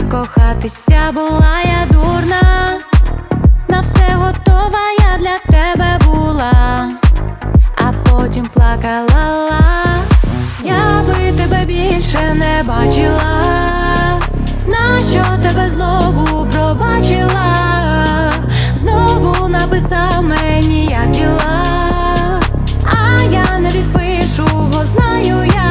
закохатися була я дурна, на все готова я для тебе була, а потім плакала. Я би тебе більше не бачила, нащо тебе знову пробачила, знову написав мені, як діла, а я не відпишу, бо знаю я.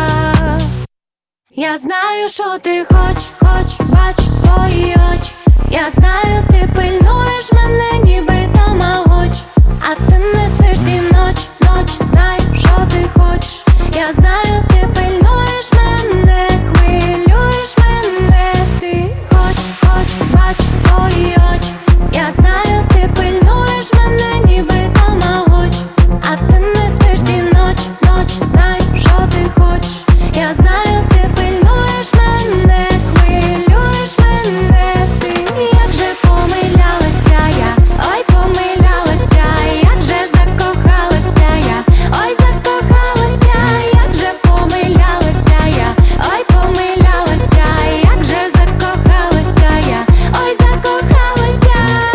Я знаю, що ти хоч, бач твої очі. Я знаю, ти пильнуєш мене, ніби тамагоч, а ти не спиш ті ноч, знай, що ти хочеш. Я знаю, ти пильнуєш мене, хвилюєш мене. Ти хоч, бач твої очі. Я знаю, ти пильнуєш мене, ніби тамагоч, а ти не спиш ті ноч, знай, що ти хочеш. Я знаю, ти пильнуєш мене, хвилюєш мене. Ти як же помилялася я, ой, помилялася, як же закохалася я, ой, закохалася, як же помилялася я, ой, помилялася, як же закохалася я, ой, закохалася.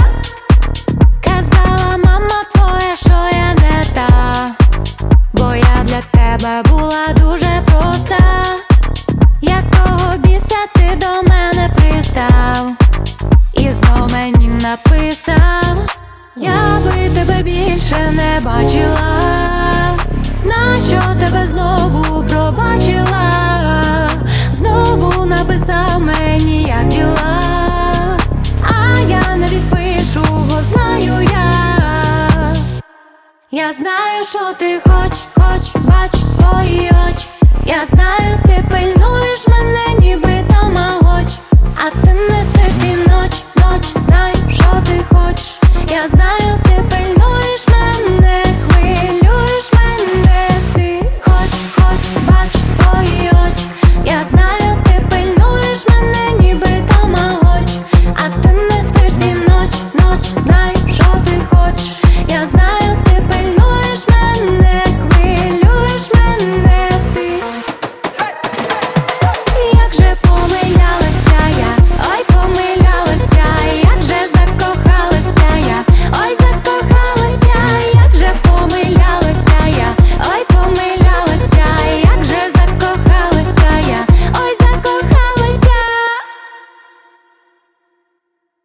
Казала мама твоя, що я не та, бо я для тебе була дуже проста. Якого біса ти до мене пристав і знов мені написав? Я би тебе більше не бачила, нащо тебе знову пробачила, знову написав мені, як діла, а я не відпишу, бо знаю я. Я знаю, що ти хоч, бач твої очі. Я знаю, ти пильнуєш